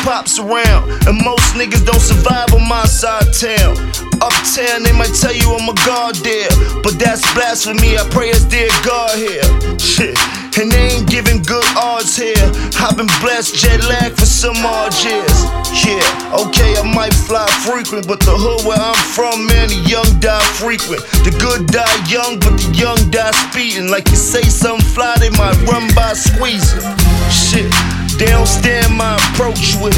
pops around, and most niggas don't survive on my side of town. Uptown, they might tell you I'm a god there, but that's blasphemy. I pray it's dear God here. Shit, and they ain't giving good odds here. I've been blessed, jet lag for some odd years. Yeah, okay, I might fly frequent, but the hood where I'm from, man, the young die frequent. The good die young, but the young die speeding. Like you say something fly, they might run by squeezing. Shit, they don't stand my approach with it.